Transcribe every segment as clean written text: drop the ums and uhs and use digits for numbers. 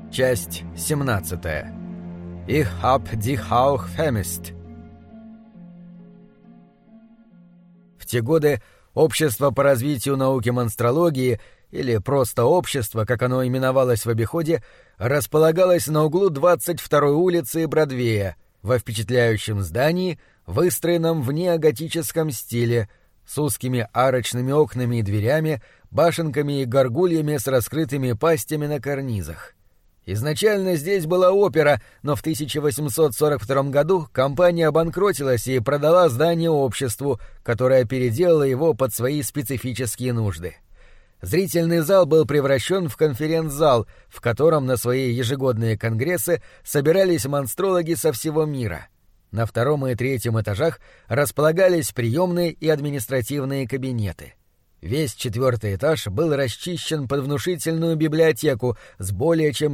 Часть 17. Ich hab dich auch vermisst. В те годы Общество по развитию науки монстрологии, или просто общество, как оно именовалось в обиходе, располагалось на углу 22-й улицы и Бродвея, во впечатляющем здании, выстроенном в неоготическом стиле, с узкими арочными окнами и дверями, башенками и горгульями с раскрытыми пастями на карнизах. Изначально здесь была опера, но в 1842 году компания обанкротилась и продала здание обществу, которое переделало его под свои специфические нужды. Зрительный зал был превращен в конференц-зал, в котором на свои ежегодные конгрессы собирались монстрологи со всего мира. На втором и третьем этажах располагались приемные и административные кабинеты. Весь 4-й этаж был расчищен под внушительную библиотеку с более чем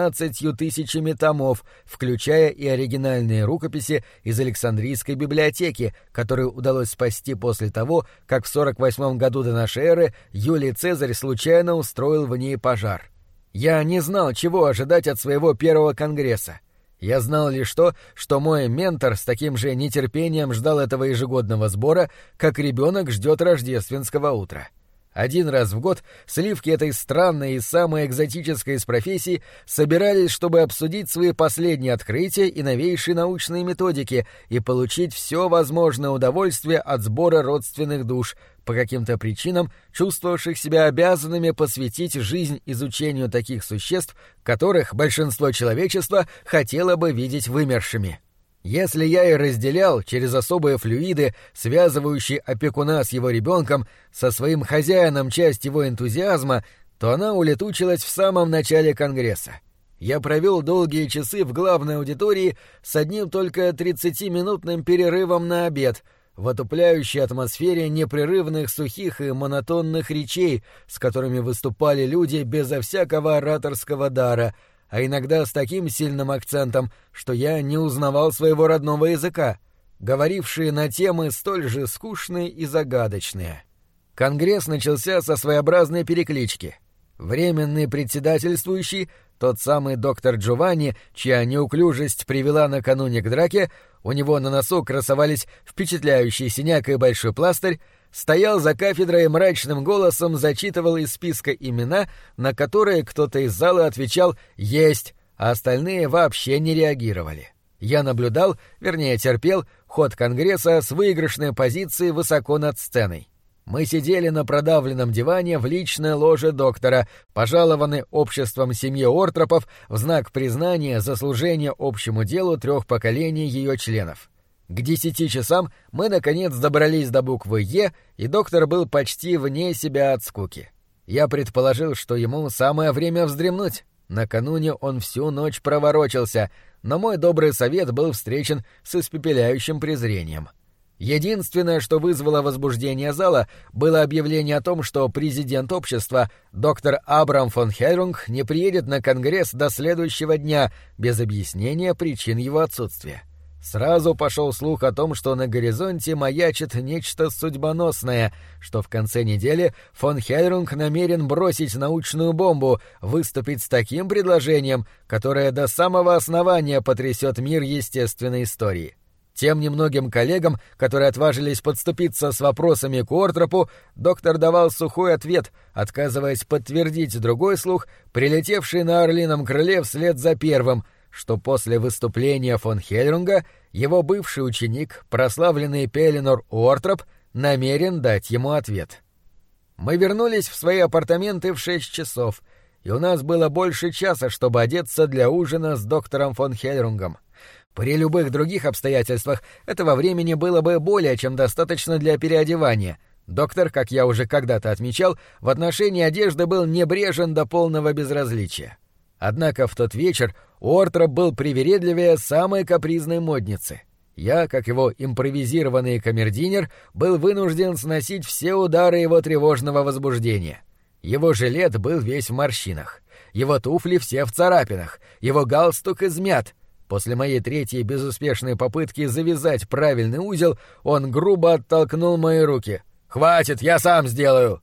16 тысячами томов, включая и оригинальные рукописи из Александрийской библиотеки, которую удалось спасти после того, как в 48 году до нашей эры Юлий Цезарь случайно устроил в ней пожар. Я не знал, чего ожидать от своего первого конгресса. Я знал лишь то, что мой ментор с таким же нетерпением ждал этого ежегодного сбора, как ребенок ждет рождественского утра. Один раз в год сливки этой странной и самой экзотической из профессий собирались, чтобы обсудить свои последние открытия и новейшие научные методики и получить все возможное удовольствие от сбора родственных душ, по каким-то причинам чувствовавших себя обязанными посвятить жизнь изучению таких существ, которых большинство человечества хотело бы видеть вымершими. Если я и разделял через особые флюиды, связывающие опекуна с его ребенком, со своим хозяином часть его энтузиазма, то она улетучилась в самом начале Конгресса. Я провел долгие часы в главной аудитории с одним только 30-минутным перерывом на обед, в отупляющей атмосфере непрерывных сухих и монотонных речей, с которыми выступали люди безо всякого ораторского дара, а иногда с таким сильным акцентом, что я не узнавал своего родного языка, говорившие на темы столь же скучные и загадочные. Конгресс начался со своеобразной переклички. Временный председательствующий, тот самый доктор Джованни, чья неуклюжесть привела накануне к драке, у него на носу красовались впечатляющий синяк и большой пластырь, стоял за кафедрой и мрачным голосом зачитывал из списка имена, на которые кто-то из зала отвечал «Есть», а остальные вообще не реагировали. Я наблюдал, вернее терпел, ход Конгресса с выигрышной позиции высоко над сценой. Мы сидели на продавленном диване в личной ложе доктора, пожалованы обществом семьи Ортропов в знак признания за служение общему делу 3 поколений ее членов. К 10 часам мы, наконец, добрались до буквы «Е», и доктор был почти вне себя от скуки. Я предположил, что ему самое время вздремнуть. Накануне он всю ночь проворочился, но мой добрый совет был встречен с испепеляющим презрением. Единственное, что вызвало возбуждение зала, было объявление о том, что президент общества, доктор Абрам фон Херунг, не приедет на конгресс до следующего дня, без объяснения причин его отсутствия. Сразу пошел слух о том, что на горизонте маячит нечто судьбоносное, что в конце недели фон Херунг намерен бросить научную бомбу, выступить с таким предложением, которое до самого основания потрясет мир естественной истории. Тем немногим коллегам, которые отважились подступиться с вопросами к Уортропу, доктор давал сухой ответ, отказываясь подтвердить другой слух, прилетевший на орлином крыле вслед за первым, что после выступления фон Херунга его бывший ученик, прославленный Пеленор Уортроп, намерен дать ему ответ. Мы вернулись в свои апартаменты в 6 часов, и у нас было больше часа, чтобы одеться для ужина с доктором фон Херунгом. При любых других обстоятельствах этого времени было бы более чем достаточно для переодевания. Доктор, как я уже когда-то отмечал, в отношении одежды был небрежен до полного безразличия. Однако в тот вечер Уортроп был привередливее самой капризной модницы. Я, как его импровизированный камердинер, был вынужден сносить все удары его тревожного возбуждения. Его жилет был весь в морщинах, его туфли все в царапинах, его галстук измят. После моей 3-й безуспешной попытки завязать правильный узел, он грубо оттолкнул мои руки. «Хватит, я сам сделаю!»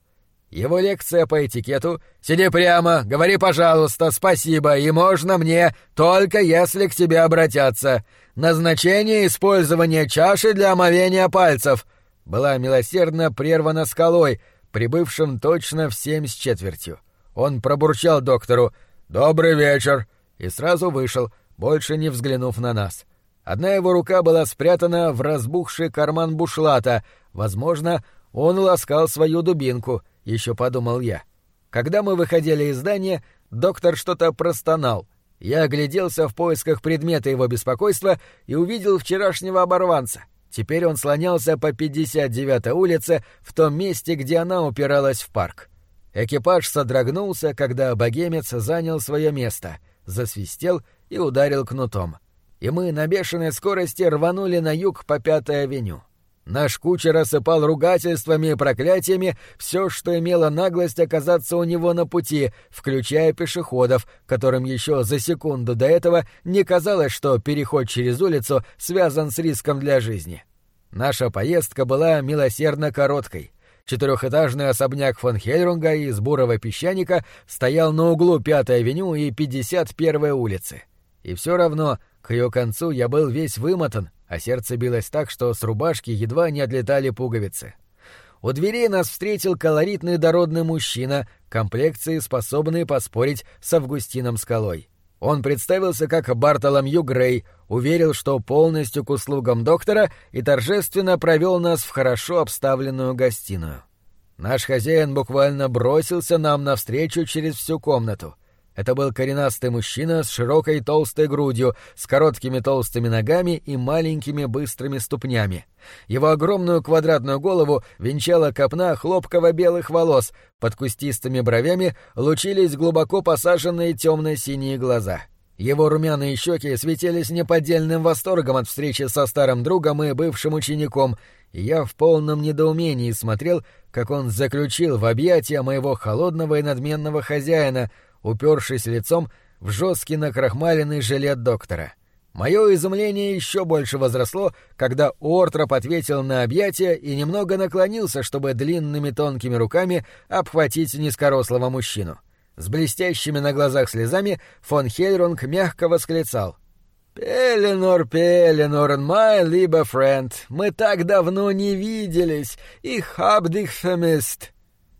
Его лекция по этикету «Сиди прямо, говори пожалуйста, спасибо, и можно мне, только если к тебе обратятся. Назначение использования чаши для омовения пальцев» была милосердно прервана Скалой, прибывшим точно в 7:15. Он пробурчал доктору «Добрый вечер» и сразу вышел, больше не взглянув на нас. Одна его рука была спрятана в разбухший карман бушлата. Возможно, он ласкал свою дубинку, еще подумал я. Когда мы выходили из здания, доктор что-то простонал. Я огляделся в поисках предмета его беспокойства и увидел вчерашнего оборванца. Теперь он слонялся по 59-й улице в том месте, где она упиралась в парк. Экипаж содрогнулся, когда богемец занял свое место, засвистел и ударил кнутом. И мы на бешеной скорости рванули на юг по 5-й авеню. Наш кучер осыпал ругательствами и проклятиями все, что имело наглость оказаться у него на пути, включая пешеходов, которым еще за секунду до этого не казалось, что переход через улицу связан с риском для жизни. Наша поездка была милосердно короткой. 4-этажный особняк фон Хельрунга из бурого песчаника стоял на углу 5-й авеню и 51-й улицы. И все равно к ее концу я был весь вымотан, а сердце билось так, что с рубашки едва не отлетали пуговицы. У дверей нас встретил колоритный дородный мужчина, комплекции, способный поспорить с Августином Скалой. Он представился как Бартоломью Грей, уверил, что полностью к услугам доктора, и торжественно провел нас в хорошо обставленную гостиную. Наш хозяин буквально бросился нам навстречу через всю комнату. Это был коренастый мужчина с широкой толстой грудью, с короткими толстыми ногами и маленькими быстрыми ступнями. Его огромную квадратную голову венчала копна хлопково-белых волос, под кустистыми бровями лучились глубоко посаженные темно-синие глаза. Его румяные щеки светились неподдельным восторгом от встречи со старым другом и бывшим учеником, и я в полном недоумении смотрел, как он заключил в объятия моего холодного и надменного хозяина, упершись лицом в жесткий накрахмаленный жилет доктора. Мое изумление еще больше возросло, когда Уортроп ответил на объятия и немного наклонился, чтобы длинными тонкими руками обхватить низкорослого мужчину. С блестящими на глазах слезами фон Хельрунг мягко восклицал: «Пеленор, Пеленор, my lieber Freund, мы так давно не виделись, ich hab dich vermisst».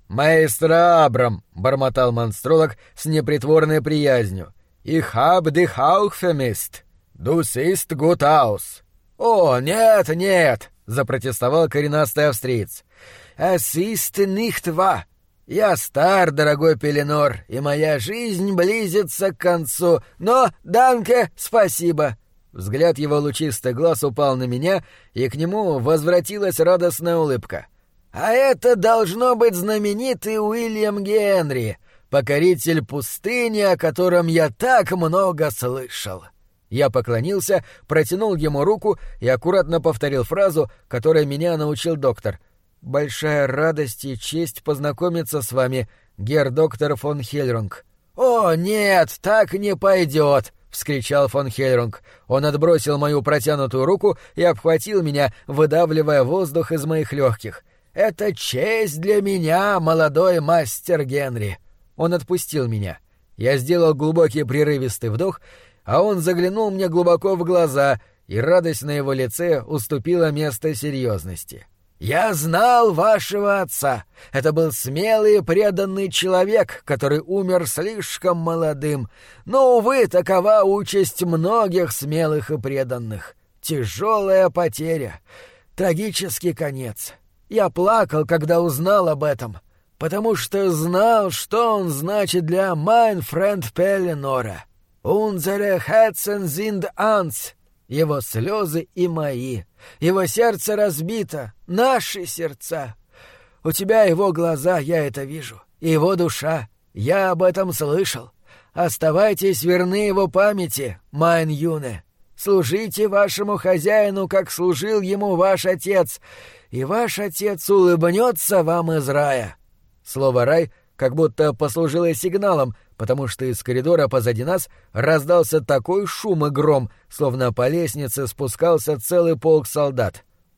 «Маэстро Абрам», — бормотал монстролог с непритворной приязнью, «Ich hab dich auch vermisst. Du siehst gut aus». «О, нет, нет», — запротестовал коренастый австриец. «Es ist nicht wahr. Я стар, дорогой Пеленор, и моя жизнь близится к концу, но, данке, спасибо». Взгляд его лучистых глаз упал на меня, и к нему возвратилась радостная улыбка. «А это должно быть знаменитый Уильям Генри, покоритель пустыни, о котором я так много слышал». Я поклонился, протянул ему руку и аккуратно повторил фразу, которой меня научил доктор. «Большая радость и честь познакомиться с вами, герр-доктор фон Хельрунг». «О, нет, так не пойдет!» — вскричал фон Хельрунг. Он отбросил мою протянутую руку и обхватил меня, выдавливая воздух из моих легких. «Это честь для меня, молодой мастер Генри!» Он отпустил меня. Я сделал глубокий прерывистый вдох, а он заглянул мне глубоко в глаза, и радость на его лице уступила место серьезности. «Я знал вашего отца. Это был смелый и преданный человек, который умер слишком молодым. Но, увы, такова участь многих смелых и преданных. Тяжелая потеря. Трагический конец. Я плакал, когда узнал об этом, потому что знал, что он значит для mein Freund Пеленора. Unsere Herzen sind eins. Его слезы и мои. Его сердце разбито. Наши сердца. У тебя его глаза, я это вижу. И его душа. Я об этом слышал. Оставайтесь верны его памяти, mein Юне. Служите вашему хозяину, как служил ему ваш отец, и ваш отец улыбнется вам из рая». Слово «рай» как будто послужило сигналом, потому что из коридора позади нас раздался такой шум и гром, словно по лестнице спускался целый полк солдат.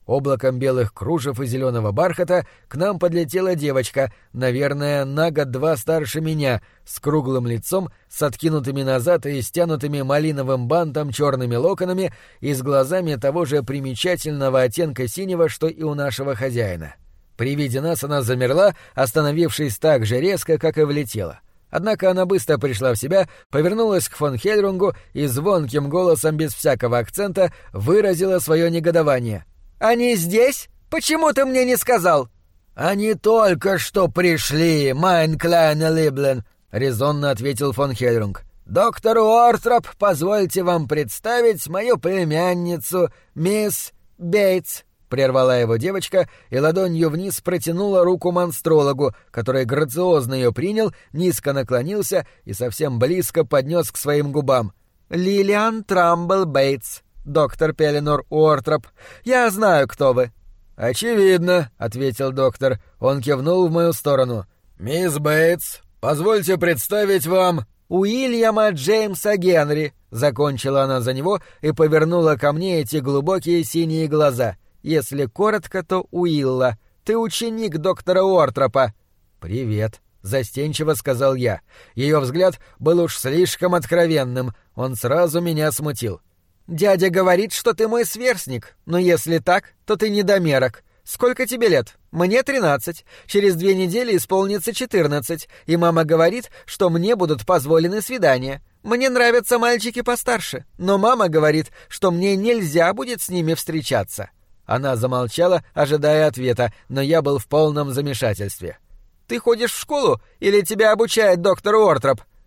Облаком белых кружев и зеленого бархата к нам подлетела девочка, наверное, на год-два старше меня, с круглым лицом, с откинутыми назад и стянутыми малиновым бантом черными локонами и с глазами того же примечательного оттенка синего, что и у нашего хозяина. При виде нас она замерла, остановившись так же резко, как и влетела. Однако она быстро пришла в себя, повернулась к фон Хельрунгу и звонким голосом без всякого акцента выразила свое негодование. «Они здесь? Почему ты мне не сказал?» «Они только что пришли, майн клайне Либлен», — резонно ответил фон Хельрунг. «Доктор Уортроп, позвольте вам представить мою племянницу, мисс Бейтс». Прервала его девочка и ладонью вниз протянула руку монстрологу, который грациозно ее принял, низко наклонился и совсем близко поднес к своим губам. «Лилиан Трамбл Бейтс, доктор Пеленор Уортроп. Я знаю, кто вы». «Очевидно», — ответил доктор. Он кивнул в мою сторону. «Мисс Бейтс, позвольте представить вам...» «Уильяма Джеймса Генри», — закончила она за него и повернула ко мне эти глубокие синие глаза. «Если коротко, то Уилла. Ты ученик доктора Уортропа». «Привет», — застенчиво сказал я. Ее взгляд был уж слишком откровенным. Он сразу меня смутил. «Дядя говорит, что ты мой сверстник, но если так, то ты недомерок. Сколько тебе лет? Мне 13. Через 2 недели исполнится 14, и мама говорит, что мне будут позволены свидания. Мне нравятся мальчики постарше, но мама говорит, что мне нельзя будет с ними встречаться». Она замолчала, ожидая ответа, но я был в полном замешательстве. «Ты ходишь в школу или тебя обучает доктор Уортроп?»